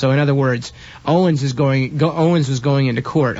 So in other words, Owen is going into court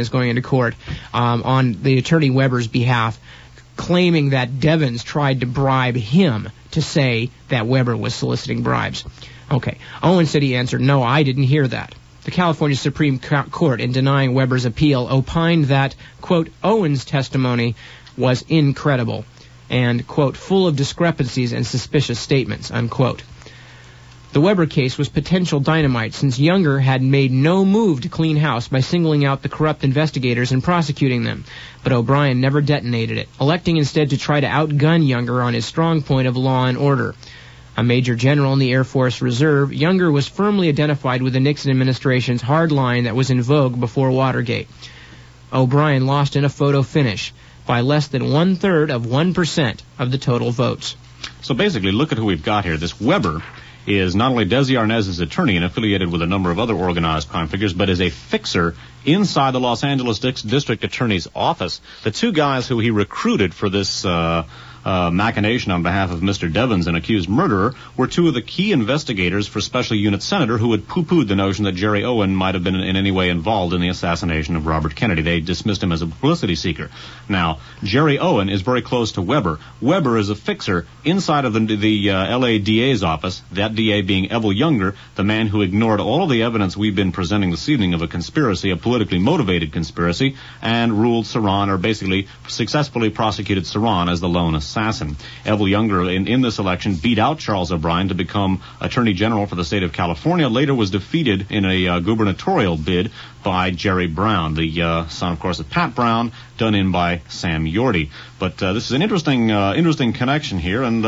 on the attorney Weber's behalf, claiming that Devins tried to bribe him to say that Weber was soliciting bribes. Okay. Owen said he answered, "No, I didn't hear that." The California Supreme Court, in denying Weber's appeal, opined that, quote, Owen's testimony was incredible and, quote, full of discrepancies and suspicious statements, unquote. The Weber case was potential dynamite, since Younger had made no move to clean house by singling out the corrupt investigators and prosecuting them. But O'Brien never detonated it, electing instead to try to outgun Younger on his strong point of law and order. A major general in the Air Force Reserve, Younger was firmly identified with the Nixon administration's hard line that was in vogue before Watergate. O'Brien lost in a photo finish by less than 1/3 of 1% of the total votes. So basically, look at who we've got here. This Weber is not only Desi Arnaz's attorney and affiliated with a number of other organized crime figures, but is a fixer inside the Los Angeles District Attorney's office. The two guys who he recruited for this machination on behalf of Mr. Devins, an accused murderer, were two of the key investigators for Special Unit Senator who had poo-pooed the notion that Jerry Owen might have been in any way involved in the assassination of Robert Kennedy. They dismissed him as a publicity seeker. Now, Jerry Owen is very close to Weber. Weber is a fixer inside of the L.A. DA's office, that DA being Evel Younger, the man who ignored all of the evidence we've been presenting this evening of a conspiracy, a politically motivated conspiracy, and ruled Saran, or basically successfully prosecuted Saran as the lone assassin. Evel Younger, in this election, beat out Charles O'Brien to become Attorney General for the state of California, later was defeated in a gubernatorial bid by Jerry Brown, the son, of course, of Pat Brown, done in by Sam Yorty. But this is an interesting connection here, and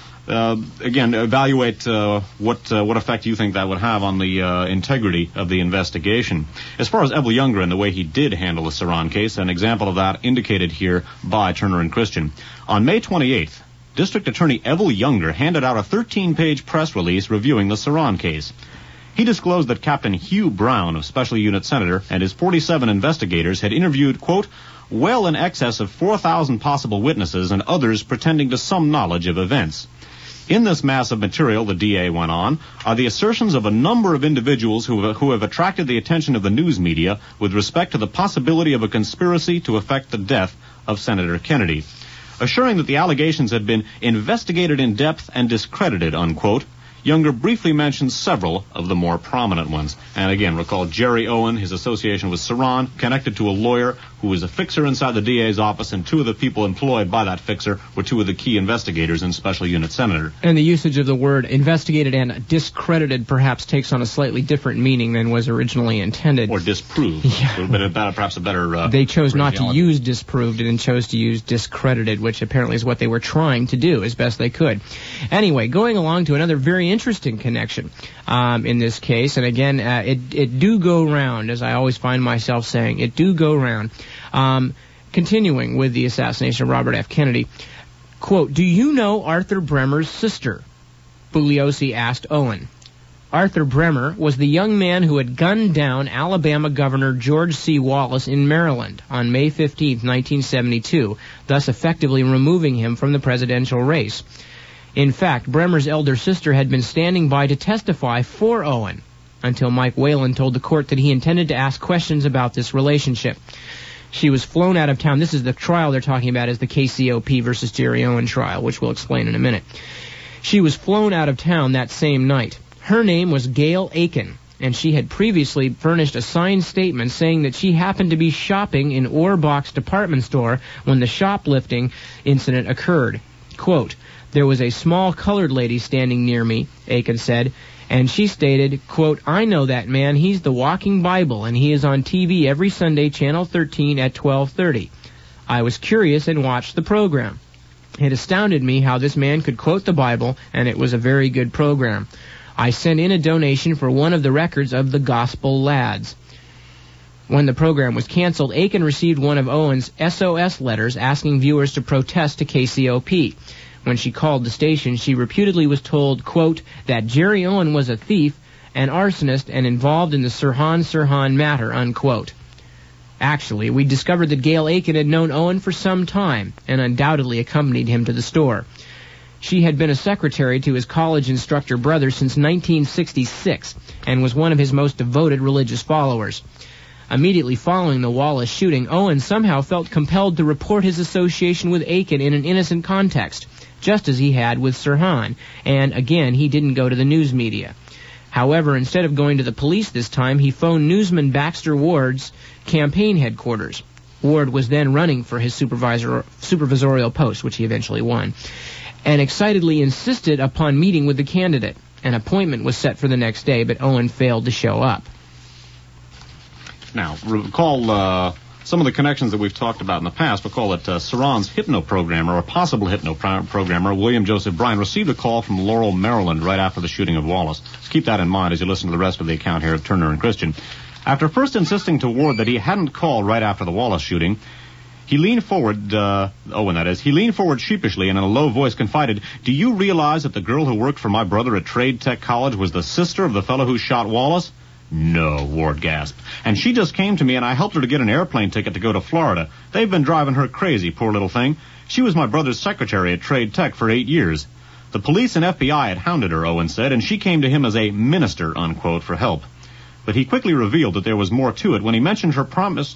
again, evaluate what effect you think that would have on the integrity of the investigation. As far as Evel Younger and the way he did handle the Saran case, an example of that indicated here by Turner and Christian. On May 28th, District Attorney Evel Younger handed out a 13-page press release reviewing the Saran case. He disclosed that Captain Hugh Brown of Special Unit Senator and his 47 investigators had interviewed, quote, well in excess of 4,000 possible witnesses and others pretending to some knowledge of events. In this mass of material, the DA went on, are the assertions of a number of individuals who have attracted the attention of the news media with respect to the possibility of a conspiracy to effect the death of Senator Kennedy. Assuring that the allegations had been investigated in depth and discredited, unquote, Younger briefly mentions several of the more prominent ones. And again, recall Jerry Owen, his association with Saran, connected to a lawyer who was a fixer inside the DA's office, and two of the people employed by that fixer were two of the key investigators in Special Unit Senator. And the usage of the word investigated and discredited perhaps takes on a slightly different meaning than was originally intended. Or disproved. Yeah. Perhaps a better... they chose not to use disproved and chose to use discredited, which apparently is what they were trying to do as best they could. Anyway, going along to another very interesting connection in this case, and again, it do go round, as I always find myself saying, it do go round. Continuing with the assassination of Robert F. Kennedy, quote, do you know Arthur Bremer's sister? Bugliosi asked Owen. Arthur Bremer was the young man who had gunned down Alabama Governor George C. Wallace in Maryland on May 15, 1972, thus effectively removing him from the presidential race. In fact, Bremer's elder sister had been standing by to testify for Owen until Mike Whalen told the court that he intended to ask questions about this relationship. She was flown out of town. This is the trial they're talking about, is the KCOP versus Jerry Owen trial, which we'll explain in a minute. She was flown out of town that same night. Her name was Gail Aiken, and she had previously furnished a signed statement saying that she happened to be shopping in Orbox department store when the shoplifting incident occurred. Quote, there was a small colored lady standing near me, Aiken said, and she stated, quote, I know that man. He's the walking Bible, and he is on TV every Sunday, Channel 13 at 12:30. I was curious and watched the program. It astounded me how this man could quote the Bible, and it was a very good program. I sent in a donation for one of the records of the Gospel Lads. When the program was canceled, Aiken received one of Owen's SOS letters asking viewers to protest to KCOP. When she called the station, she reputedly was told, quote, that Jerry Owen was a thief, an arsonist, and involved in the Sirhan matter, unquote. Actually, we discovered that Gail Aiken had known Owen for some time and undoubtedly accompanied him to the store. She had been a secretary to his college instructor brother since 1966, and was one of his most devoted religious followers. Immediately following the Wallace shooting, Owen somehow felt compelled to report his association with Aiken in an innocent context, just as he had with Sirhan, and again he didn't go to the news media. However, instead of going to the police this time, he phoned newsman Baxter Ward's campaign headquarters. Ward was then running for his supervisorial post, which he eventually won, and excitedly insisted upon meeting with the candidate. An appointment was set for the next day, but Owen failed to show up. Now, recall some of the connections that we've talked about in the past. Recall that Sirhan's hypno-programmer, or possible hypno-programmer, William Joseph Bryan, received a call from Laurel, Maryland, right after the shooting of Wallace. So keep that in mind as you listen to the rest of the account here of Turner and Christian. After first insisting to Ward that he hadn't called right after the Wallace shooting, he leaned forward, Owen that is, he leaned forward sheepishly and in a low voice confided, "Do you realize that the girl who worked for my brother at Trade Tech College was the sister of the fellow who shot Wallace?" "No," Ward gasped. "And she just came to me and I helped her to get an airplane ticket to go to Florida. They've been driving her crazy, poor little thing. She was my brother's secretary at Trade Tech for 8 years. The police and FBI had hounded her," Owen said, "and she came to him as a minister," unquote, for help. But he quickly revealed that there was more to it when he mentioned her promised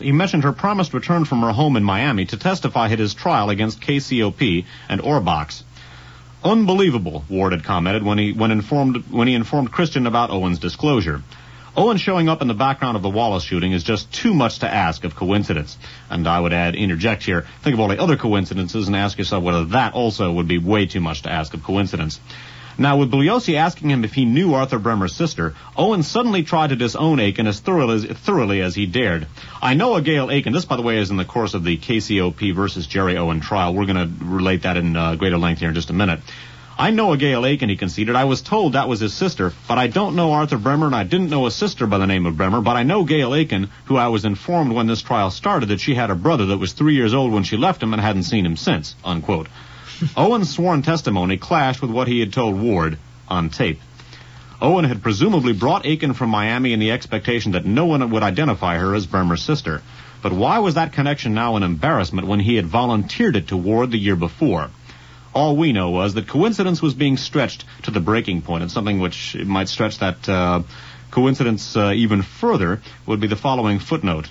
return from her home in Miami to testify at his trial against KCOP and Orbox. "Unbelievable," Ward had commented when he informed Christian about Owen's disclosure. Owen showing up in the background of the Wallace shooting is just too much to ask of coincidence. And I would interject here, think of all the other coincidences and ask yourself whether that also would be way too much to ask of coincidence. Now, with Bugliosi asking him if he knew Arthur Bremer's sister, Owen suddenly tried to disown Aiken as thoroughly as he dared. "I know a Gail Aiken." This, by the way, is in the course of the KCOP versus Jerry Owen trial. We're going to relate that in greater length here in just a minute. "I know a Gail Aiken," he conceded. "I was told that was his sister, but I don't know Arthur Bremer, and I didn't know a sister by the name of Bremer, but I know Gail Aiken, who I was informed when this trial started that she had a brother that was 3 years old when she left him and hadn't seen him since," unquote. Owen's sworn testimony clashed with what he had told Ward on tape. Owen had presumably brought Aiken from Miami in the expectation that no one would identify her as Bremer's sister. But why was that connection now an embarrassment when he had volunteered it to Ward the year before? All we know was that coincidence was being stretched to the breaking point, and something which might stretch that coincidence even further would be the following footnote.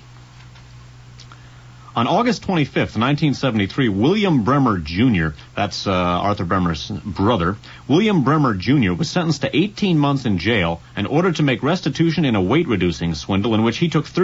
On August 25th, 1973, William Bremer Jr., that's Arthur Bremer's brother, William Bremer Jr. was sentenced to 18 months in jail and ordered to make restitution in a weight-reducing swindle in which he took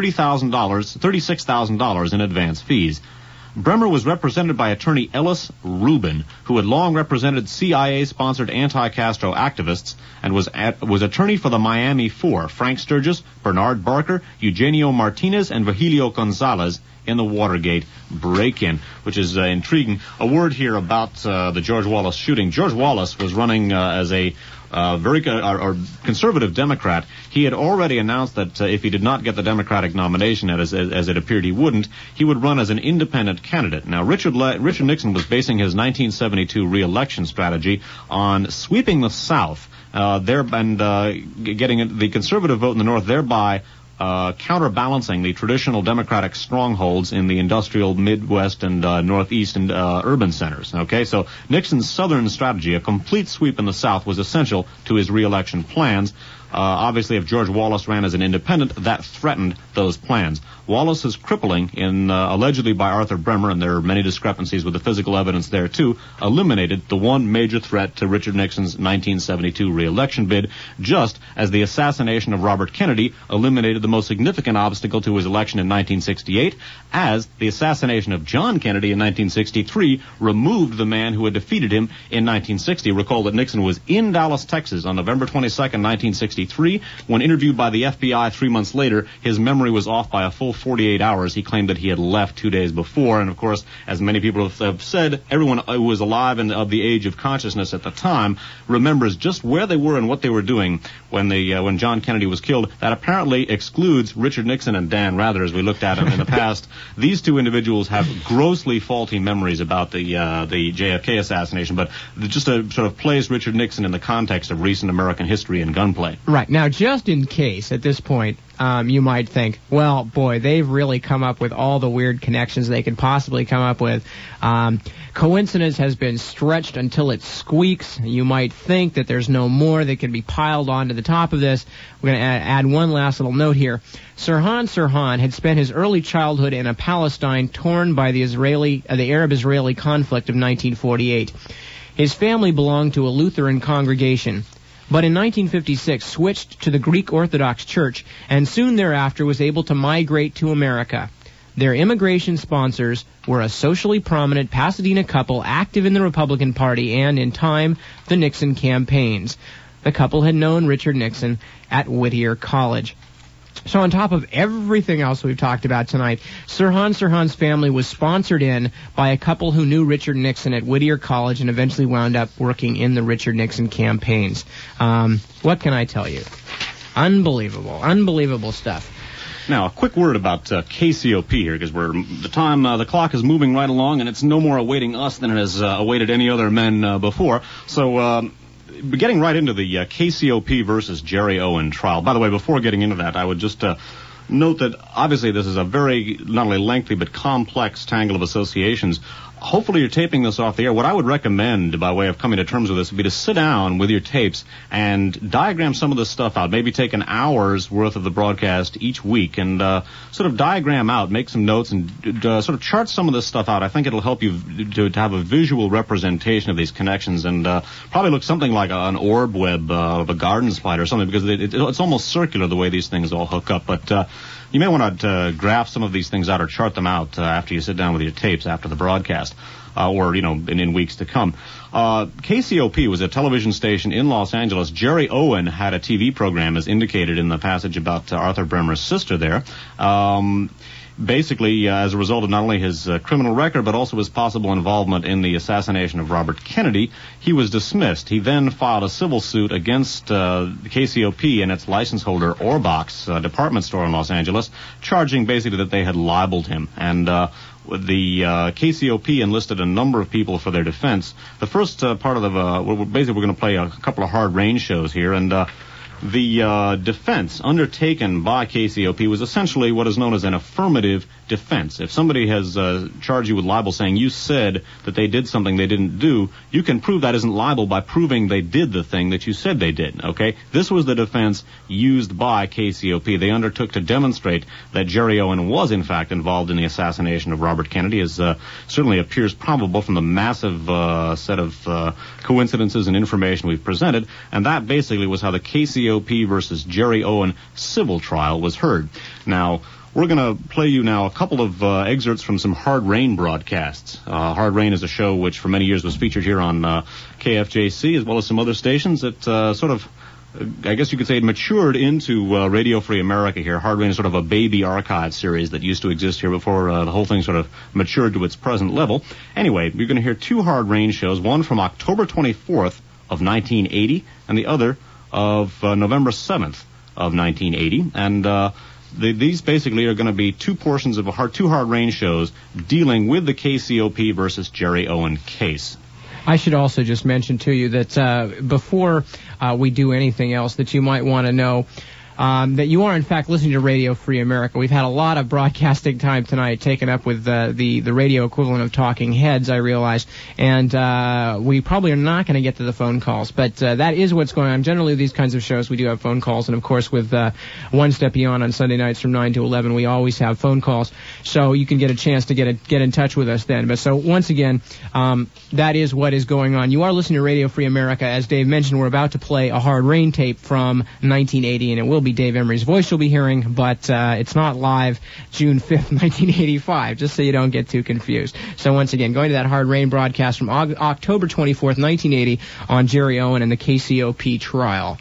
$36,000 in advance fees. Bremer was represented by attorney Ellis Rubin, who had long represented CIA-sponsored anti-Castro activists, and was attorney for the Miami Four, Frank Sturgis, Bernard Barker, Eugenio Martinez, and Virgilio Gonzalez, in the Watergate break-in, which is intriguing. A word here about the George Wallace shooting. George Wallace was running as a very conservative Democrat. He had already announced that if he did not get the Democratic nomination, as it appeared he wouldn't, he would run as an independent candidate. Now, Richard Nixon was basing his 1972 re-election strategy on sweeping the South getting the conservative vote in the North, thereby counterbalancing the traditional Democratic strongholds in the industrial Midwest and Northeast and urban centers. Okay, so Nixon's Southern strategy, a complete sweep in the South, was essential to his re-election plans. Obviously, if George Wallace ran as an independent, that threatened those plans. Wallace's crippling, allegedly by Arthur Bremer, and there are many discrepancies with the physical evidence there too, eliminated the one major threat to Richard Nixon's 1972 re-election bid, just as the assassination of Robert Kennedy eliminated the most significant obstacle to his election in 1968, as the assassination of John Kennedy in 1963 removed the man who had defeated him in 1960. Recall that Nixon was in Dallas, Texas on November 22nd, 1963. When interviewed by the FBI 3 months later, his memory was off by a full 48 hours. He claimed that he had left 2 days before. And, of course, as many people have said, everyone who was alive and of the age of consciousness at the time remembers just where they were and what they were doing when John Kennedy was killed. That apparently excludes Richard Nixon and Dan Rather, as we looked at him in the past. These two individuals have grossly faulty memories about the JFK assassination, but just to sort of place Richard Nixon in the context of recent American history and gunplay. Right. Now, just in case, at this point, you might think, well, boy, they've really come up with all the weird connections they could possibly come up with. Coincidence has been stretched until it squeaks. You might think that there's no more that can be piled onto the top of this. We're going to add one last little note here. Sirhan Sirhan had spent his early childhood in a Palestine torn by the Arab-Israeli conflict of 1948. His family belonged to a Lutheran congregation, but in 1956 switched to the Greek Orthodox Church and soon thereafter was able to migrate to America. Their immigration sponsors were a socially prominent Pasadena couple active in the Republican Party and, in time, the Nixon campaigns. The couple had known Richard Nixon at Whittier College. So on top of everything else we've talked about tonight, Sirhan Sirhan's family was sponsored in by a couple who knew Richard Nixon at Whittier College and eventually wound up working in the Richard Nixon campaigns. What can I tell you? Unbelievable stuff. Now, a quick word about KCOP here, because the clock is moving right along, and it's no more awaiting us than it has awaited any other men before. So, getting right into the KCOP versus Jerry Owen trial. By the way, before getting into that, I would just note that obviously this is a very not only lengthy but complex tangle of associations. Hopefully you're taping this off the air. What I would recommend, by way of coming to terms with this, would be to sit down with your tapes and diagram some of this stuff out. Maybe take an hour's worth of the broadcast each week and sort of diagram out, make some notes, and sort of chart some of this stuff out. I think it'll help you to have a visual representation of these connections, and probably look something like an orb web of a garden spider or something, because it's almost circular the way these things all hook up. But you may want to graph some of these things out or chart them out after you sit down with your tapes after the broadcast, or, in weeks to come. KCOP was a television station in Los Angeles. Jerry Owen had a TV program, as indicated in the passage about Arthur Bremer's sister there. Basically, as a result of not only his criminal record, but also his possible involvement in the assassination of Robert Kennedy, he was dismissed. He then filed a civil suit against KCOP and its license holder, Orbox, department store in Los Angeles, charging basically that they had libeled him. And the KCOP enlisted a number of people for their defense. The first part of we're going to play a couple of hard rain shows here, and the defense undertaken by KCOP was essentially what is known as an affirmative defense. If somebody has charged you with libel saying you said that they did something they didn't do, you can prove that isn't libel by proving they did the thing that you said they did, okay? This was the defense used by KCOP. They undertook to demonstrate that Jerry Owen was, in fact, involved in the assassination of Robert Kennedy, as certainly appears probable from the massive set of coincidences and information we've presented, and that basically was how the KCOP versus Jerry Owen civil trial was heard. Now, we're going to play you now a couple of excerpts from some Hard Rain broadcasts. Hard Rain is a show which for many years was featured here on KFJC, as well as some other stations that sort of, I guess you could say, matured into Radio Free America here. Hard Rain is sort of a baby archive series that used to exist here before the whole thing sort of matured to its present level. Anyway, you're going to hear two Hard Rain shows, one from October 24th of 1980 and the other of November 7th of 1980. And these basically are going to be two portions of two Hard Rain shows dealing with the KCOP versus Jerry Owen case. I should also just mention to you that before we do anything else, that you might want to know that you are, in fact, listening to Radio Free America. We've had a lot of broadcasting time tonight taken up with the radio equivalent of Talking Heads, I realize, and we probably are not going to get to the phone calls, but that is what's going on. Generally, these kinds of shows, we do have phone calls, and, of course, with One Step Beyond on Sunday nights from 9 to 11, we always have phone calls, so you can get a chance to get in touch with us then. But so, once again, that is what is going on. You are listening to Radio Free America. As Dave mentioned, we're about to play a Hard Rain tape from 1980, and it will be Dave Emery's voice you'll be hearing, but it's not live June 5th, 1985, just so you don't get too confused. So once again, going to that Hard Rain broadcast from October 24th, 1980 on Jerry Owen and the KCOP trial.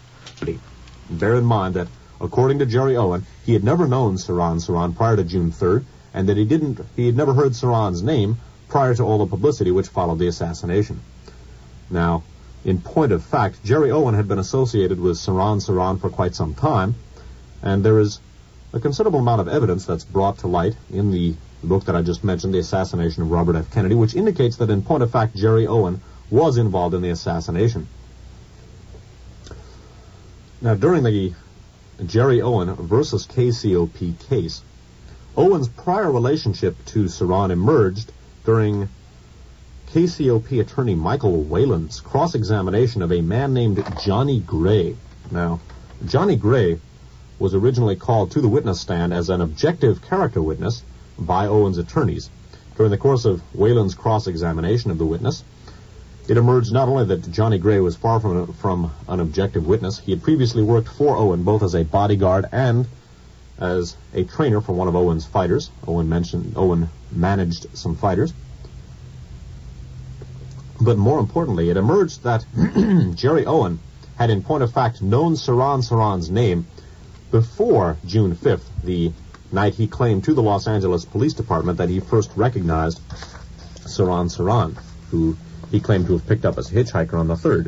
Bear in mind that, according to Jerry Owen, he had never known Sirhan Sirhan prior to June 3rd, and that he had never heard Sirhan's name prior to all the publicity which followed the assassination. Now, in point of fact, Jerry Owen had been associated with Sirhan Sirhan for quite some time, and there is a considerable amount of evidence that's brought to light in the book that I just mentioned, The Assassination of Robert F. Kennedy, which indicates that, in point of fact, Jerry Owen was involved in the assassination. Now, during the Jerry Owen versus KCOP case, Owen's prior relationship to Ceran emerged during KCOP attorney Michael Whalen's cross-examination of a man named Johnny Gray. Now, Johnny Gray was originally called to the witness stand as an objective character witness by Owen's attorneys. During the course of Whalen's cross-examination of the witness, it emerged not only that Johnny Gray was far from an objective witness, he had previously worked for Owen both as a bodyguard and as a trainer for one of Owen's fighters. Owen managed some fighters. But more importantly, it emerged that Jerry Owen had in point of fact known Ceran's name before June 5th, the night he claimed to the Los Angeles Police Department that he first recognized Ceran, who he claimed to have picked up as a hitchhiker on the 3rd.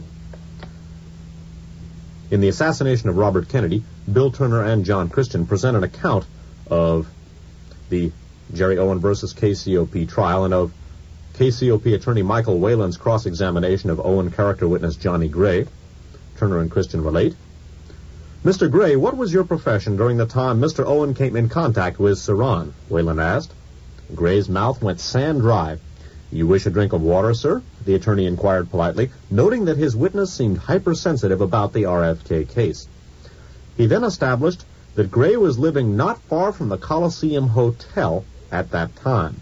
In the assassination of Robert Kennedy, Bill Turner and John Christian present an account of the Jerry Owen versus KCOP trial and of KCOP attorney Michael Whalen's cross-examination of Owen character witness Johnny Gray. Turner and Christian relate. Mr. Gray, what was your profession during the time Mr. Owen came in contact with Ceran? Whalen asked. Gray's mouth went sand dry. You wish a drink of water, sir? The attorney inquired politely, noting that his witness seemed hypersensitive about the RFK case. He then established that Gray was living not far from the Coliseum Hotel at that time.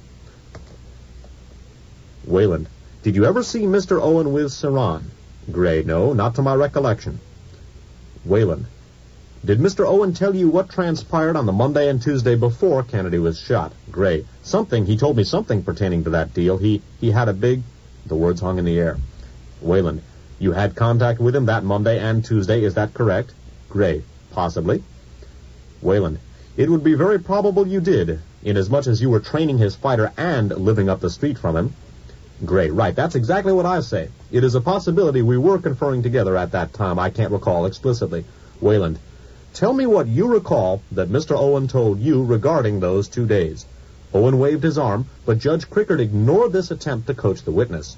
Whalen, did you ever see Mr. Owen with Ceran? Gray, no, not to my recollection. Whalen, did Mr. Owen tell you what transpired on the Monday and Tuesday before Kennedy was shot? Gray, he told me something pertaining to that deal. He had a big... The words hung in the air. Whalen, you had contact with him that Monday and Tuesday, is that correct? Gray, possibly. Whalen, it would be very probable you did, inasmuch as you were training his fighter and living up the street from him. Gray, right, that's exactly what I say. It is a possibility we were conferring together at that time. I can't recall explicitly. Whalen, tell me what you recall that Mr. Owen told you regarding those 2 days. Owen waved his arm, but Judge Crickard ignored this attempt to coach the witness.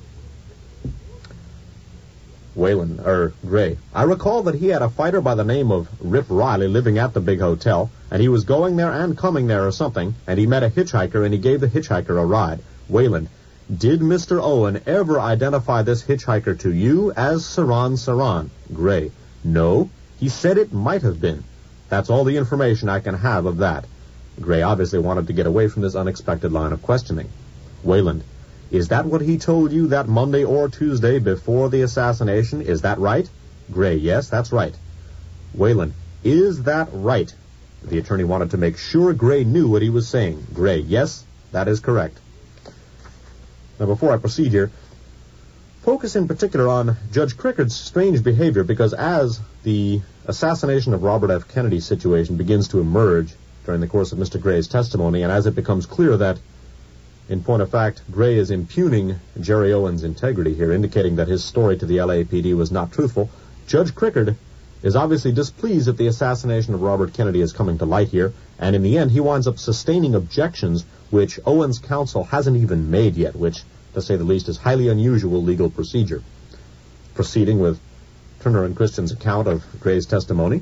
Gray, I recall that he had a fighter by the name of Rip Riley living at the big hotel, and he was going there and coming there or something, and he met a hitchhiker and he gave the hitchhiker a ride. Whalen, did Mr. Owen ever identify this hitchhiker to you as Ceran? Gray, no. He said it might have been. That's all the information I can have of that. Gray obviously wanted to get away from this unexpected line of questioning. Whalen, is that what he told you that Monday or Tuesday before the assassination? Is that right? Gray, yes, that's right. Whalen, is that right? The attorney wanted to make sure Gray knew what he was saying. Gray, yes, that is correct. Now, before I proceed here, focus in particular on Judge Crickard's strange behavior, because as the assassination of Robert F. Kennedy situation begins to emerge during the course of Mr. Gray's testimony, and as it becomes clear that, in point of fact, Gray is impugning Jerry Owen's integrity here, indicating that his story to the LAPD was not truthful, Judge Crickard is obviously displeased that the assassination of Robert Kennedy is coming to light here, and in the end he winds up sustaining objections which Owen's counsel hasn't even made yet, which, to say the least, is highly unusual legal procedure. Proceeding with Turner and Christian's account of Gray's testimony.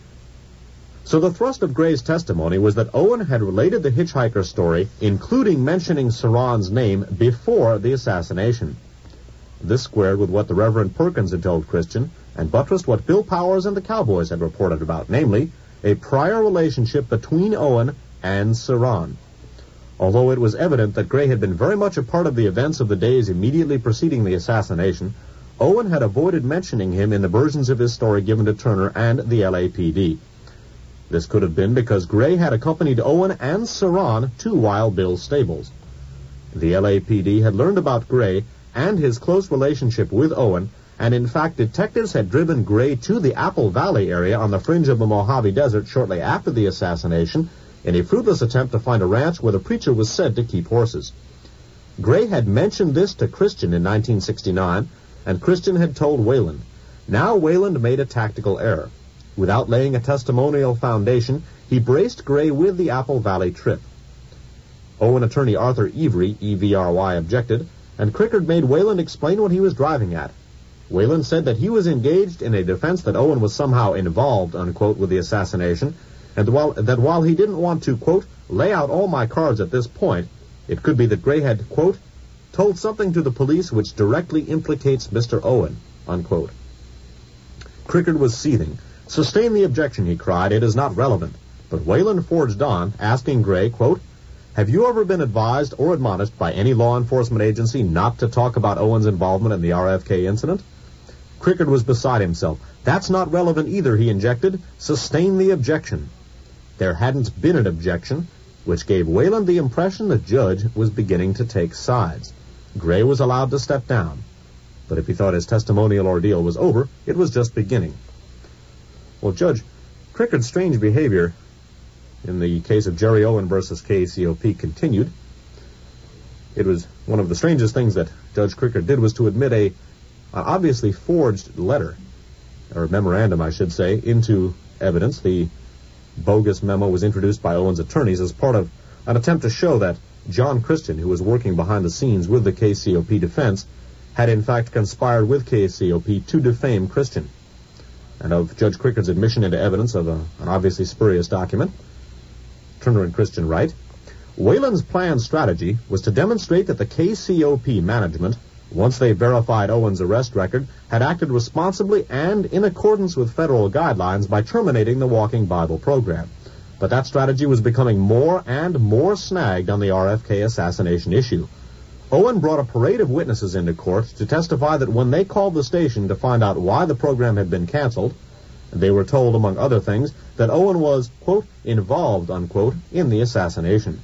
So the thrust of Gray's testimony was that Owen had related the hitchhiker story, including mentioning Ceran's name, before the assassination. This squared with what the Reverend Perkins had told Christian, and buttressed what Bill Powers and the Cowboys had reported about, namely, a prior relationship between Owen and Ceran. Although it was evident that Gray had been very much a part of the events of the days immediately preceding the assassination, Owen had avoided mentioning him in the versions of his story given to Turner and the LAPD. This could have been because Gray had accompanied Owen and Ceran to Wild Bill's stables. The LAPD had learned about Gray and his close relationship with Owen, and in fact detectives had driven Gray to the Apple Valley area on the fringe of the Mojave Desert shortly after the assassination in a fruitless attempt to find a ranch where the preacher was said to keep horses. Gray had mentioned this to Christian in 1969, and Christian had told Whalen. Now Whalen made a tactical error. Without laying a testimonial foundation, he braced Gray with the Apple Valley trip. Owen attorney Arthur Evry, E-V-R-Y, objected, and Crickard made Whalen explain what he was driving at. Wayland said that he was engaged in a defense that Owen was somehow involved, unquote, with the assassination, and while he didn't want to, quote, lay out all my cards at this point, it could be that Gray had, quote, told something to the police which directly implicates Mr. Owen, unquote. Crickard was seething. Sustain the objection, he cried. It is not relevant. But Wayland forged on, asking Gray, quote, have you ever been advised or admonished by any law enforcement agency not to talk about Owen's involvement in the RFK incident? Crickard was beside himself. That's not relevant either, he injected. Sustain the objection. There hadn't been an objection, which gave Wayland the impression the judge was beginning to take sides. Gray was allowed to step down. But if he thought his testimonial ordeal was over, it was just beginning. Well, Judge, Crickard's strange behavior in the case of Jerry Owen versus KCOP continued. It was one of the strangest things that Judge Crickard did was to admit an obviously forged letter, or memorandum, I should say, into evidence. The bogus memo was introduced by Owen's attorneys as part of an attempt to show that John Christian, who was working behind the scenes with the KCOP defense, had in fact conspired with KCOP to defame Christian. And of Judge Crickard's admission into evidence of an obviously spurious document, Turner and Christian write, Wayland's planned strategy was to demonstrate that the KCOP management, once they verified Owen's arrest record, had acted responsibly and in accordance with federal guidelines by terminating the Walking Bible program. But that strategy was becoming more and more snagged on the RFK assassination issue. Owen brought a parade of witnesses into court to testify that when they called the station to find out why the program had been canceled, they were told, among other things, that Owen was, quote, involved, unquote, in the assassination.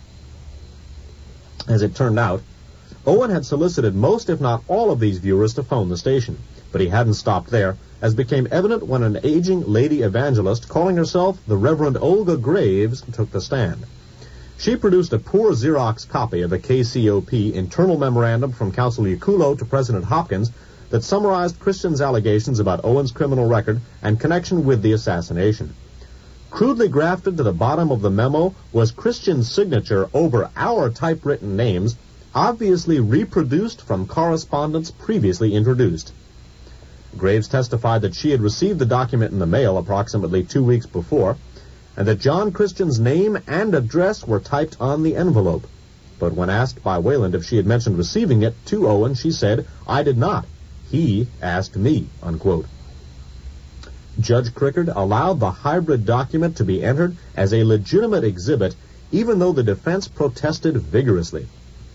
As it turned out, Owen had solicited most, if not all, of these viewers to phone the station, but he hadn't stopped there, as became evident when an aging lady evangelist calling herself the Reverend Olga Graves took the stand. She produced a poor Xerox copy of a KCOP internal memorandum from Counsel Yacullo to President Hopkins that summarized Christian's allegations about Owen's criminal record and connection with the assassination. Crudely grafted to the bottom of the memo was Christian's signature over our typewritten names, obviously reproduced from correspondence previously introduced. Graves testified that she had received the document in the mail approximately 2 weeks before, and that John Christian's name and address were typed on the envelope. But when asked by Wayland if she had mentioned receiving it to Owen, she said, I did not. He asked me, unquote. Judge Crickard allowed the hybrid document to be entered as a legitimate exhibit, even though the defense protested vigorously.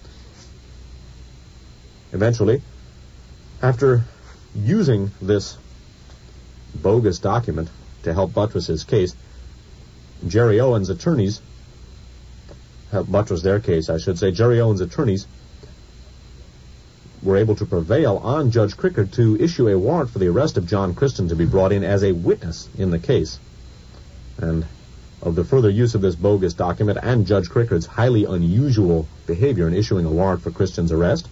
Eventually, after using this bogus document to help buttress his case, Jerry Owen's attorneys, Jerry Owen's attorneys were able to prevail on Judge Crickard to issue a warrant for the arrest of John Christian to be brought in as a witness in the case. And of the further use of this bogus document and Judge Crickard's highly unusual behavior in issuing a warrant for Christian's arrest,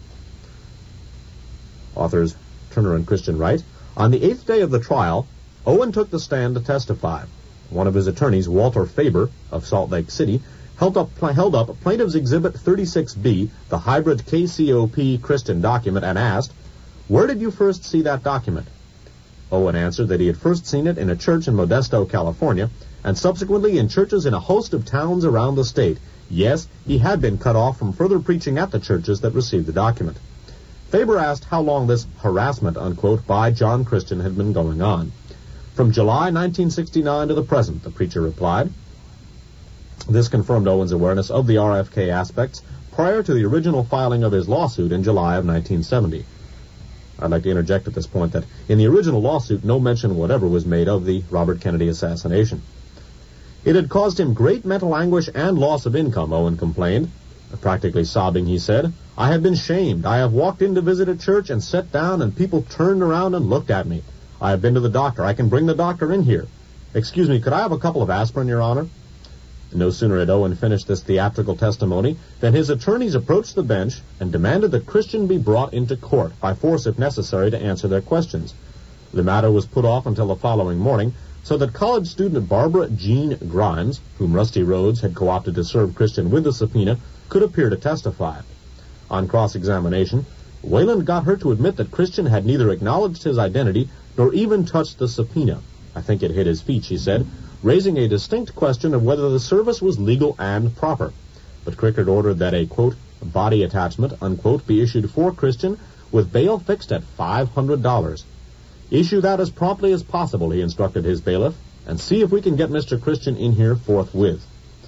authors Turner and Christian write, on the 8th day of the trial, Owen took the stand to testify. One of his attorneys, Walter Faber of Salt Lake City, held up Plaintiff's Exhibit 36B, the hybrid KCOP Christian document, and asked, where did you first see that document? Owen answered that he had first seen it in a church in Modesto, California, and subsequently in churches in a host of towns around the state. Yes, he had been cut off from further preaching at the churches that received the document. Faber asked how long this harassment, unquote, by John Christian had been going on. From July 1969 to the present, the preacher replied. This confirmed Owen's awareness of the RFK aspects prior to the original filing of his lawsuit in July of 1970. I'd like to interject at this point that in the original lawsuit, no mention whatever was made of the Robert Kennedy assassination. It had caused him great mental anguish and loss of income, Owen complained. Practically sobbing, he said, I have been shamed. I have walked in to visit a church and sat down and people turned around and looked at me. I have been to the doctor. I can bring the doctor in here. Excuse me, could I have a couple of aspirin, Your Honor? No sooner had Owen finished this theatrical testimony than his attorneys approached the bench and demanded that Christian be brought into court, by force if necessary, to answer their questions. The matter was put off until the following morning, so that college student Barbara Jean Grimes, whom Rusty Rhodes had co-opted to serve Christian with the subpoena, could appear to testify. On cross-examination, Wayland got her to admit that Christian had neither acknowledged his identity nor even touched the subpoena. I think it hit his feet, she said, raising a distinct question of whether the service was legal and proper. But Crickard ordered that a, quote, body attachment, unquote, be issued for Christian with bail fixed at $500. Issue that as promptly as possible, he instructed his bailiff, and see if we can get Mr. Christian in here forthwith.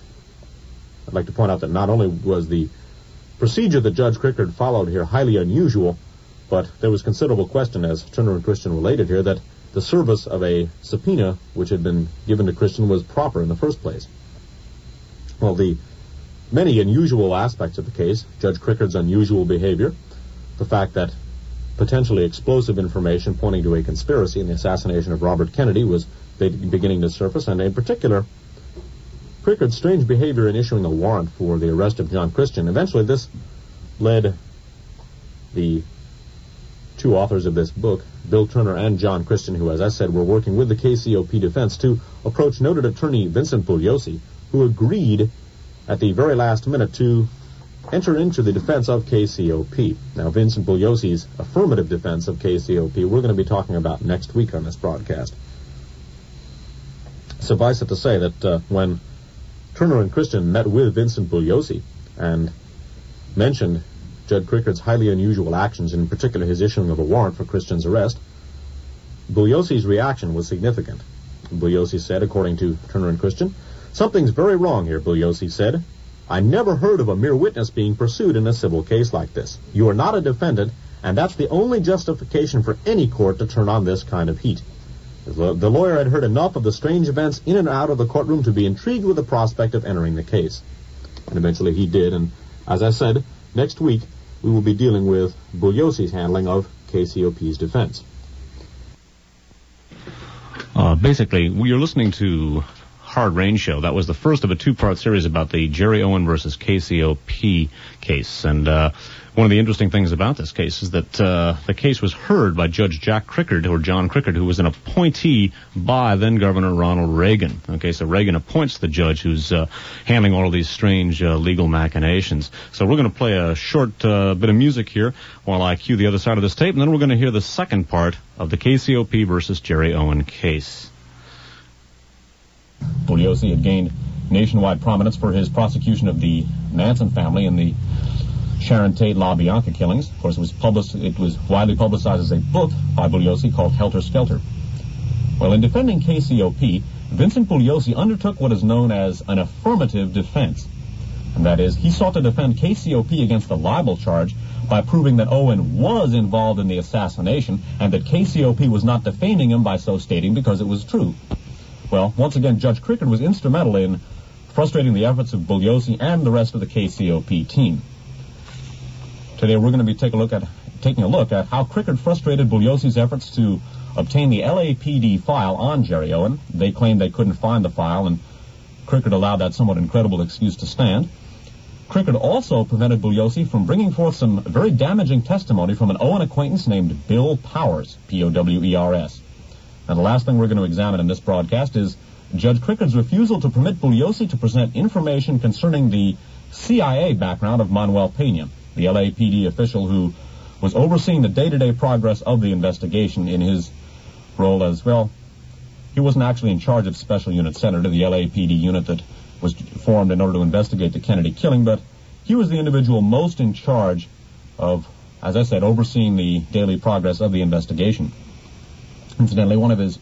I'd like to point out that not only was the procedure that Judge Crickard followed here highly unusual, but there was considerable question, as Turner and Christian related here, that the service of a subpoena which had been given to Christian was proper in the first place. Well, the many unusual aspects of the case, Judge Crickard's unusual behavior, the fact that potentially explosive information pointing to a conspiracy in the assassination of Robert Kennedy was beginning to surface, and in particular, Crickard's strange behavior in issuing a warrant for the arrest of John Christian. Eventually, this led the two authors of this book, Bill Turner and John Christian, who, as I said, were working with the KCOP defense, to approach noted attorney Vincent Bugliosi, who agreed at the very last minute to enter into the defense of KCOP. Now, Vincent Bugliosi's affirmative defense of KCOP we're going to be talking about next week on this broadcast. Suffice it to say that when Turner and Christian met with Vincent Bugliosi and mentioned Judge Crickard's highly unusual actions, in particular his issuing of a warrant for Christian's arrest, Bugliosi's reaction was significant. Bugliosi said, according to Turner and Christian, "Something's very wrong here," Bugliosi said. "I never heard of a mere witness being pursued in a civil case like this. You are not a defendant, and that's the only justification for any court to turn on this kind of heat." The lawyer had heard enough of the strange events in and out of the courtroom to be intrigued with the prospect of entering the case. And eventually he did, and as I said, next week we will be dealing with Bugliosi's handling of KCOP's defense. Basically, you're listening to Hard Rain Show. That was the first of a two-part series about the Jerry Owen versus KCOP case. And one of the interesting things about this case is that the case was heard by Judge Jack Crickard, or John Crickard, who was an appointee by then-Governor Ronald Reagan. Okay, so Reagan appoints the judge who's handling all of these strange legal machinations. So we're going to play a short bit of music here while I cue the other side of this tape, and then we're going to hear the second part of the KCOP versus Jerry Owen case. Bugliosi had gained nationwide prominence for his prosecution of the Manson family and the Sharon Tate LaBianca killings. Of course, it was widely publicized as a book by Bugliosi called Helter Skelter. Well, in defending KCOP, Vincent Bugliosi undertook what is known as an affirmative defense. And that is, he sought to defend KCOP against the libel charge by proving that Owen was involved in the assassination and that KCOP was not defaming him by so stating because it was true. Well, once again, Judge Crickard was instrumental in frustrating the efforts of Bugliosi and the rest of the KCOP team. Today we're going to be taking a look at how Crickard frustrated Bugliosi's efforts to obtain the LAPD file on Jerry Owen. They claimed they couldn't find the file, and Crickard allowed that somewhat incredible excuse to stand. Crickard also prevented Bugliosi from bringing forth some very damaging testimony from an Owen acquaintance named Bill Powers, P-O-W-E-R-S. Now, the last thing we're going to examine in this broadcast is Judge Crickard's refusal to permit Bugliosi to present information concerning the CIA background of Manuel Pena, the LAPD official who was overseeing the day-to-day progress of the investigation in his role as, well, he wasn't actually in charge of Special Unit Senator, the LAPD unit that was formed in order to investigate the Kennedy killing, but he was the individual most in charge of, as I said, overseeing the daily progress of the investigation. Incidentally, one of his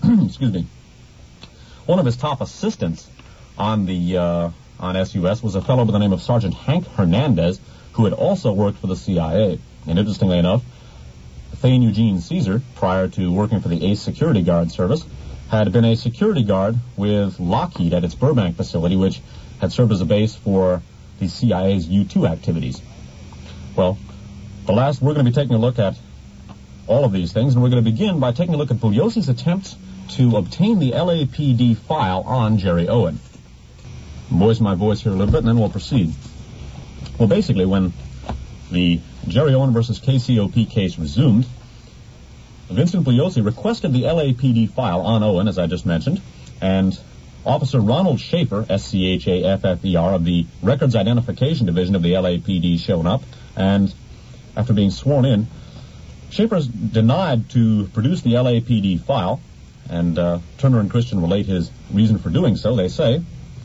top assistants on SUS was a fellow by the name of Sergeant Hank Hernandez, who had also worked for the CIA. And interestingly enough, Thane Eugene Caesar, prior to working for the Ace Security Guard Service, had been a security guard with Lockheed at its Burbank facility, which had served as a base for the CIA's U-2 activities. Well, we're going to be taking a look at all of these things, and we're going to begin by taking a look at Bugliosi's attempts to obtain the LAPD file on Jerry Owen. Moisten my voice here a little bit, and then we'll proceed. Well, basically, when the Jerry Owen versus KCOP case resumed, Vincent Bugliosi requested the LAPD file on Owen, as I just mentioned, and Officer Ronald Schaefer, S-C-H-A-F-F-E-R, of the Records Identification Division of the LAPD showed up, and after being sworn in, Schaefer's denied to produce the LAPD file, and Turner and Christian relate his reason for doing so. They say,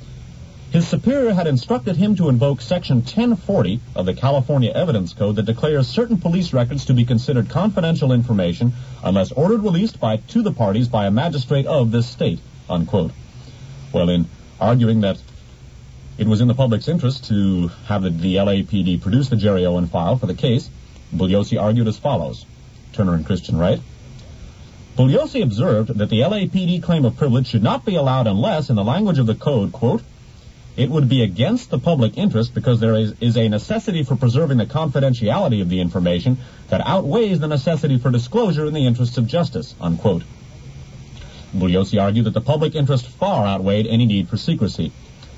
his superior had instructed him to invoke Section 1040 of the California Evidence Code that declares certain police records to be considered confidential information unless ordered released to the parties by a magistrate of this state, unquote. Well, in arguing that it was in the public's interest to have the LAPD produce the Jerry Owen file for the case, Bugliosi argued as follows. Turner and Christian write, Bugliosi observed that the LAPD claim of privilege should not be allowed unless, in the language of the code, quote, it would be against the public interest because there is a necessity for preserving the confidentiality of the information that outweighs the necessity for disclosure in the interests of justice, unquote. Bugliosi argued that the public interest far outweighed any need for secrecy.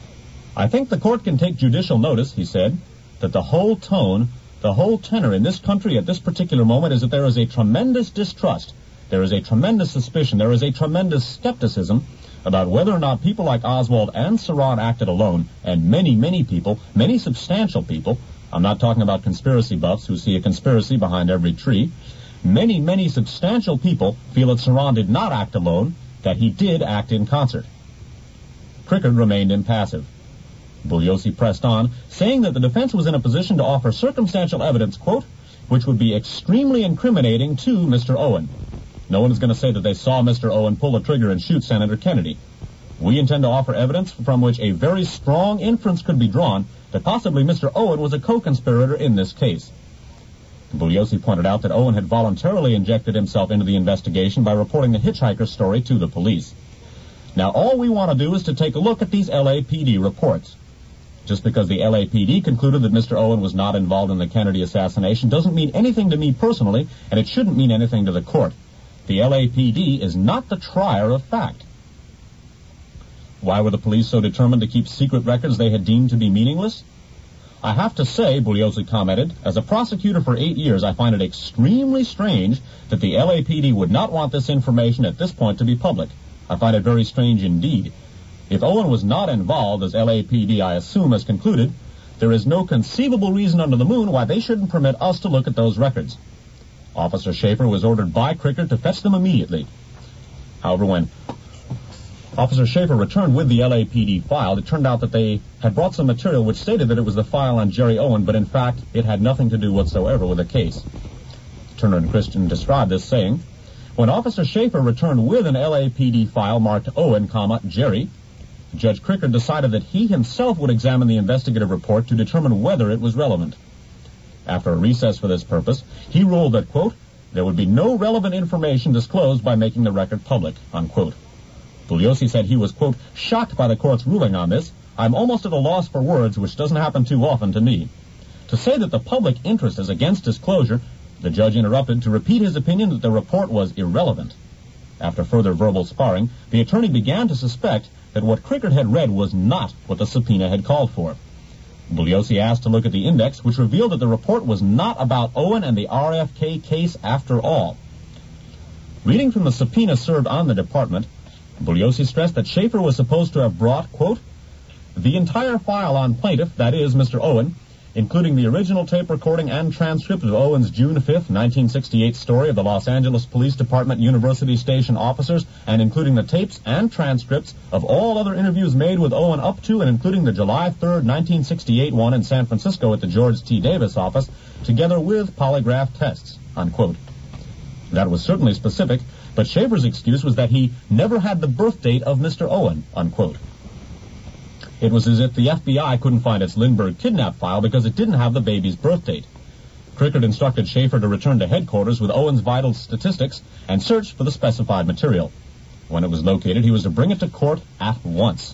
I think the court can take judicial notice, he said, that the whole tone, the whole tenor in this country at this particular moment is that there is a tremendous distrust, there is a tremendous suspicion, there is a tremendous skepticism about whether or not people like Oswald and Surratt acted alone, and many, many people, many substantial people, I'm not talking about conspiracy buffs who see a conspiracy behind every tree, many, many substantial people feel that Surratt did not act alone, that he did act in concert. Crickard remained impassive. Bugliosi pressed on, saying that the defense was in a position to offer circumstantial evidence, quote, which would be extremely incriminating to Mr. Owen. No one is going to say that they saw Mr. Owen pull a trigger and shoot Senator Kennedy. We intend to offer evidence from which a very strong inference could be drawn that possibly Mr. Owen was a co-conspirator in this case. Bugliosi pointed out that Owen had voluntarily injected himself into the investigation by reporting the hitchhiker story to the police. Now, all we want to do is to take a look at these LAPD reports. Just because the LAPD concluded that Mr. Owen was not involved in the Kennedy assassination doesn't mean anything to me personally, and it shouldn't mean anything to the court. The LAPD is not the trier of fact. Why were the police so determined to keep secret records they had deemed to be meaningless? I have to say, Bugliosi commented, as a prosecutor for 8 years, I find it extremely strange that the LAPD would not want this information at this point to be public. I find it very strange indeed. If Owen was not involved, as LAPD, I assume, has concluded, there is no conceivable reason under the moon why they shouldn't permit us to look at those records. Officer Schaefer was ordered by Crickard to fetch them immediately. However, when Officer Schaefer returned with the LAPD file, it turned out that they had brought some material which stated that it was the file on Jerry Owen, but in fact, it had nothing to do whatsoever with the case. Turner and Christian described this, saying, when Officer Schaefer returned with an LAPD file marked Owen, Jerry, Judge Crickard decided that he himself would examine the investigative report to determine whether it was relevant. After a recess for this purpose, he ruled that, quote, there would be no relevant information disclosed by making the record public, unquote. Bugliosi said he was, quote, shocked by the court's ruling on this. I'm almost at a loss for words, which doesn't happen too often to me. To say that the public interest is against disclosure, the judge interrupted to repeat his opinion that the report was irrelevant. After further verbal sparring, the attorney began to suspect that what Crickard had read was not what the subpoena had called for. Bugliosi asked to look at the index, which revealed that the report was not about Owen and the RFK case after all. Reading from the subpoena served on the department, Bugliosi stressed that Schaefer was supposed to have brought, quote, the entire file on plaintiff, that is, Mr. Owen, including the original tape recording and transcript of Owen's June 5, 1968 story of the Los Angeles Police Department University Station officers, and including the tapes and transcripts of all other interviews made with Owen up to and including the July 3, 1968 one in San Francisco at the George T. Davis office, together with polygraph tests, unquote. That was certainly specific, but Schaefer's excuse was that he never had the birth date of Mr. Owen, unquote. It was as if the FBI couldn't find its Lindbergh kidnap file because it didn't have the baby's birth date. Crickard instructed Schaefer to return to headquarters with Owen's vital statistics and search for the specified material. When it was located, he was to bring it to court at once.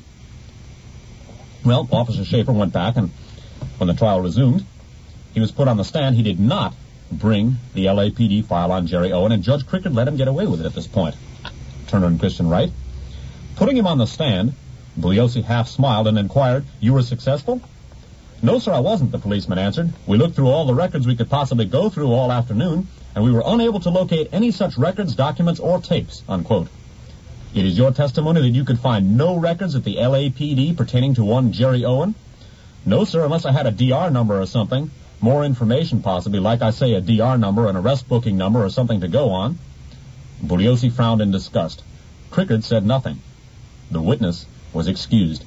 Well, Officer Schaefer went back, and when the trial resumed, he was put on the stand. He did not bring the LAPD file on Jerry Owen, and Judge Crickard let him get away with it at this point. Turner and Christian write, putting him on the stand, Bugliosi half smiled and inquired, you were successful? No, sir, I wasn't, the policeman answered. We looked through all the records we could possibly go through all afternoon, and we were unable to locate any such records, documents, or tapes, unquote. It is your testimony that you could find no records at the LAPD pertaining to one Jerry Owen? No, sir, unless I had a DR number or something. more information possibly, like I say, a DR number, an arrest booking number, or something to go on. Bugliosi frowned in disgust. Crickard said nothing. The witness was excused.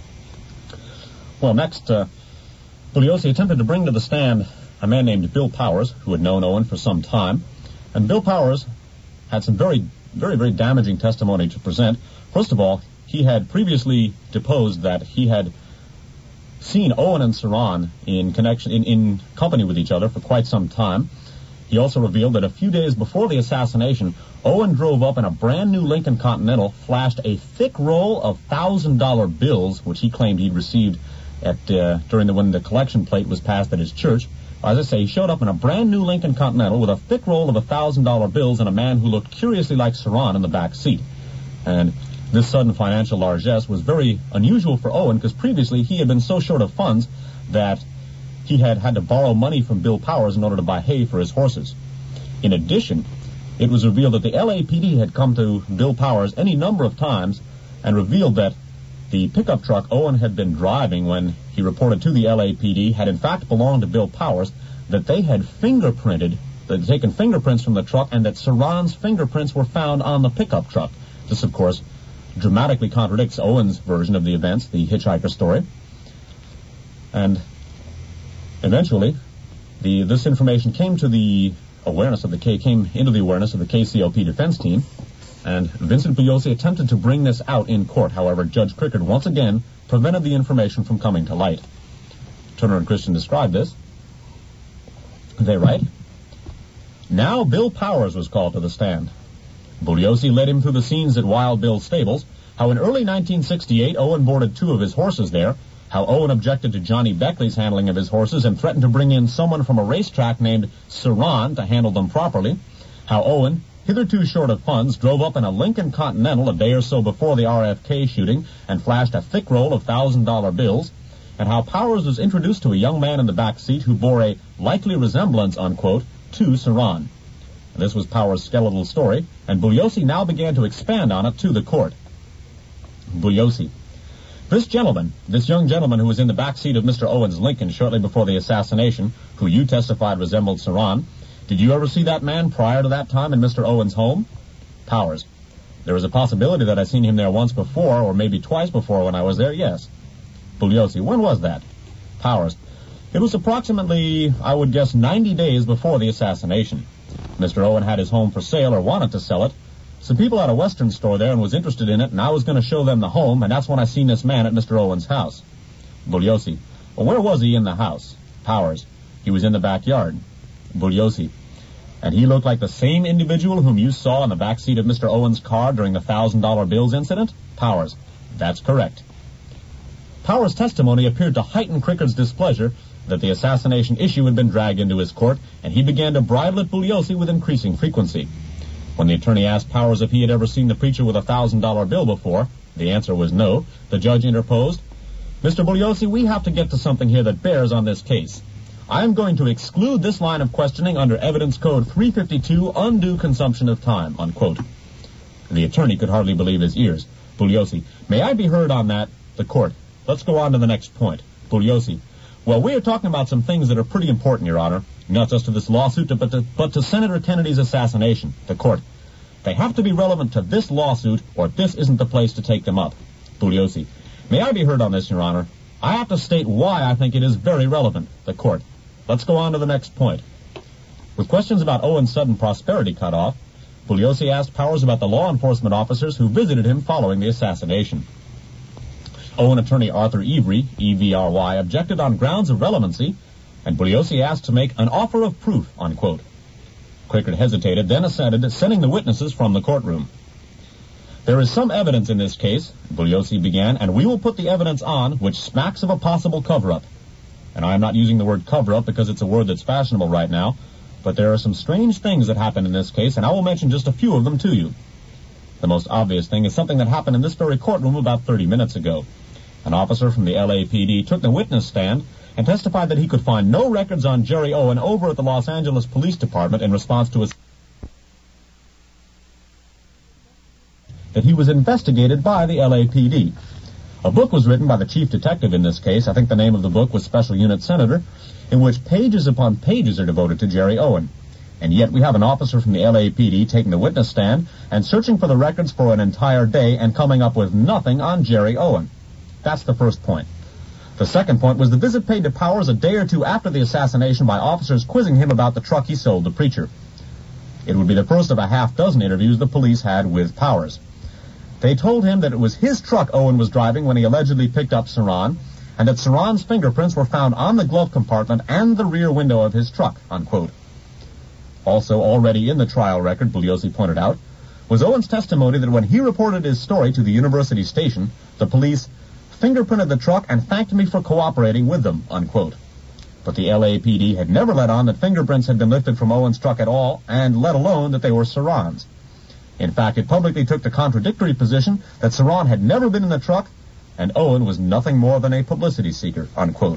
Well, next, Bugliosi attempted to bring to the stand a man named Bill Powers, who had known Owen for some time. And Bill Powers had some very, very damaging testimony to present. First of all, he had previously deposed that he had seen Owen and Saran in company with each other for quite some time. He also revealed that a few days before the assassination, Owen drove up in a brand new Lincoln Continental, flashed a thick roll of $1,000 bills, which he claimed he'd received when the collection plate was passed at his church. As I say, he showed up in a brand new Lincoln Continental with a thick roll of $1,000 bills and a man who looked curiously like Saran in the back seat. And this sudden financial largesse was very unusual for Owen because previously he had been so short of funds that he had to borrow money from Bill Powers in order to buy hay for his horses. In addition, it was revealed that the LAPD had come to Bill Powers any number of times and revealed that the pickup truck Owen had been driving when he reported to the LAPD had in fact belonged to Bill Powers, that they had taken fingerprints from the truck, and that Saran's fingerprints were found on the pickup truck. This, of course, dramatically contradicts Owen's version of the events, the hitchhiker story. And eventually, this information came into the awareness of the KCOP defense team, and Vincent Bugliosi attempted to bring this out in court. However, Judge Crickard once again prevented the information from coming to light. Turner and Christian described this. They write, "Now Bill Powers was called to the stand. Bugliosi led him through the scenes at Wild Bill's stables, how in early 1968 Owen boarded 2 of his horses there, how Owen objected to Johnny Beckley's handling of his horses and threatened to bring in someone from a racetrack named Saran to handle them properly, how Owen, hitherto short of funds, drove up in a Lincoln Continental a day or so before the RFK shooting and flashed a thick roll of $1,000 bills, and how Powers was introduced to a young man in the back seat who bore a likely resemblance, unquote, to Saran." This was Powers' skeletal story, and Bugliosi now began to expand on it to the court. Bugliosi: "This young gentleman who was in the back seat of Mr. Owen's Lincoln shortly before the assassination, who you testified resembled Saran, did you ever see that man prior to that time in Mr. Owen's home?" Powers: "There is a possibility that I seen him there once before, or maybe twice before when I was there, yes." Bugliosi: "When was that?" Powers: "It was approximately, I would guess, 90 days before the assassination. Mr. Owen had his home for sale or wanted to sell it. Some people had a Western store there and was interested in it, and I was going to show them the home, and that's when I seen this man at Mr. Owen's house." Bugliosi: "Well, where was he in the house?" Powers: "He was in the backyard." Bugliosi: "And he looked like the same individual whom you saw in the back seat of Mr. Owen's car during the $1,000 bills incident?" Powers: "That's correct." Powers' testimony appeared to heighten Crickard's displeasure that the assassination issue had been dragged into his court, and he began to bridle at Bugliosi with increasing frequency. When the attorney asked Powers if he had ever seen the preacher with a $1,000 bill before, the answer was no. The judge interposed, "Mr. Bugliosi, we have to get to something here that bears on this case. I am going to exclude this line of questioning under Evidence Code 352, undue consumption of time," unquote. The attorney could hardly believe his ears. Bugliosi: "May I be heard on that?" The court: "Let's go on to the next point." Bugliosi: "Well, we are talking about some things that are pretty important, Your Honor, not just to this lawsuit, but to Senator Kennedy's assassination." The court: "They have to be relevant to this lawsuit, or this isn't the place to take them up." Bugliosi: "May I be heard on this, Your Honor? I have to state why I think it is very relevant." The court: "Let's go on to the next point." With questions about Owen's sudden prosperity cut off, Bugliosi asked Powers about the law enforcement officers who visited him following the assassination. Owen attorney Arthur Evry, E-V-R-Y, objected on grounds of relevancy, and Bugliosi asked to make an offer of proof, unquote. Crickard hesitated, then assented, sending the witnesses from the courtroom. "There is some evidence in this case," Bugliosi began, "and we will put the evidence on which smacks of a possible cover-up. And I am not using the word cover-up because it's a word that's fashionable right now, but there are some strange things that happened in this case, and I will mention just a few of them to you. The most obvious thing is something that happened in this very courtroom about 30 minutes ago. An officer from the LAPD took the witness stand and testified that he could find no records on Jerry Owen over at the Los Angeles Police Department in response to that he was investigated by the LAPD. A book was written by the chief detective in this case. I think the name of the book was Special Unit Senator, in which pages upon pages are devoted to Jerry Owen. And yet we have an officer from the LAPD taking the witness stand and searching for the records for an entire day and coming up with nothing on Jerry Owen. That's the first point. The second point was the visit paid to Powers a day or two after the assassination by officers quizzing him about the truck he sold the preacher. It would be the first of a half-dozen interviews the police had with Powers. They told him that it was his truck Owen was driving when he allegedly picked up Saran, and that Saran's fingerprints were found on the glove compartment and the rear window of his truck, unquote. Also, already in the trial record, Bugliosi pointed out, was Owen's testimony that when he reported his story to the university station, the police fingerprinted the truck and thanked me for cooperating with them, unquote. But the LAPD had never let on that fingerprints had been lifted from Owen's truck at all, and let alone that they were Saran's. In fact, it publicly took the contradictory position that Saran had never been in the truck, and Owen was nothing more than a publicity seeker, unquote.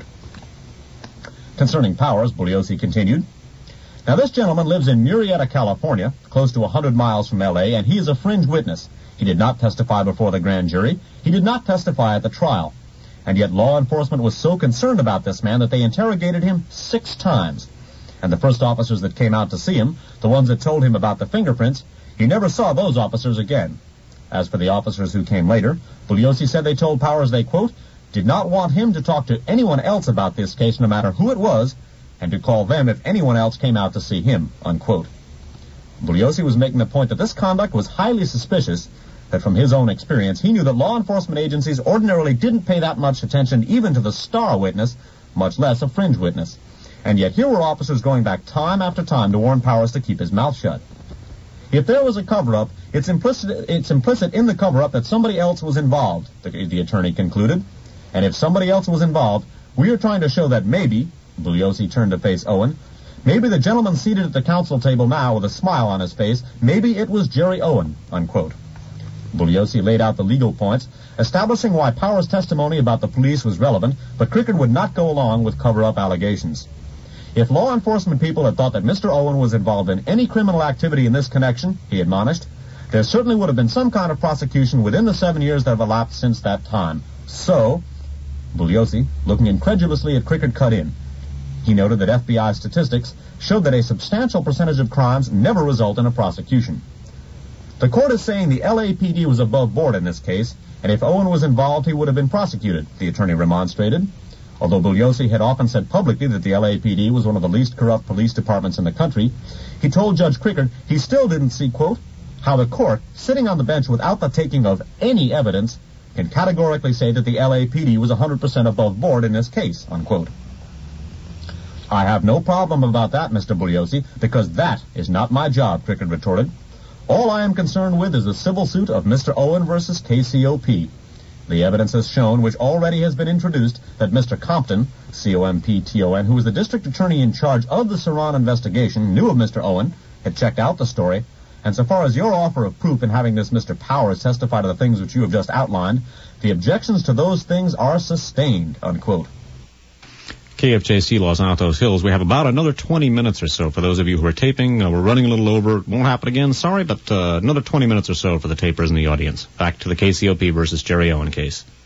Concerning Powers, Bugliosi continued, now this gentleman lives in Murrieta, California, close to 100 miles from L.A., and he is a fringe witness. He did not testify before the grand jury. He did not testify at the trial. And yet law enforcement was so concerned about this man that they interrogated him 6 times. And the first officers that came out to see him, the ones that told him about the fingerprints, he never saw those officers again. As for the officers who came later, Bugliosi said they told Powers they, quote, did not want him to talk to anyone else about this case, no matter who it was, and to call them if anyone else came out to see him, unquote. Bugliosi was making the point that this conduct was highly suspicious, that from his own experience, he knew that law enforcement agencies ordinarily didn't pay that much attention even to the star witness, much less a fringe witness. And yet here were officers going back time after time to warn Powers to keep his mouth shut. If there was a cover-up, it's implicit in the cover-up that somebody else was involved, the attorney concluded. And if somebody else was involved, we are trying to show that maybe, Bugliosi turned to face Owen, maybe the gentleman seated at the counsel table now with a smile on his face, maybe it was Jerry Owen, unquote. Bugliosi laid out the legal points, establishing why Powers' testimony about the police was relevant, but Cricket would not go along with cover-up allegations. If law enforcement people had thought that Mr. Owen was involved in any criminal activity in this connection, he admonished, there certainly would have been some kind of prosecution within the 7 years that have elapsed since that time. So, Bugliosi, looking incredulously at Cricket, cut in. He noted that FBI statistics showed that a substantial percentage of crimes never result in a prosecution. The court is saying the LAPD was above board in this case, and if Owen was involved, he would have been prosecuted, the attorney remonstrated. Although Bugliosi had often said publicly that the LAPD was one of the least corrupt police departments in the country, he told Judge Cricket he still didn't see, quote, how the court, sitting on the bench without the taking of any evidence, can categorically say that the LAPD was 100% above board in this case, unquote. I have no problem about that, Mr. Bugliosi, because that is not my job, Cricket retorted. All I am concerned with is the civil suit of Mr. Owen versus KCOP. The evidence has shown, which already has been introduced, that Mr. Compton, C-O-M-P-T-O-N, who was the district attorney in charge of the Saran investigation, knew of Mr. Owen, had checked out the story, and so far as your offer of proof in having this Mr. Powers testify to the things which you have just outlined, the objections to those things are sustained, unquote. KFJC Los Altos Hills. We have about another 20 minutes or so for those of you who are taping. We're running a little over. It won't happen again. Sorry, but another 20 minutes or so for the tapers in the audience. Back to the KCOP versus Jerry Owen case.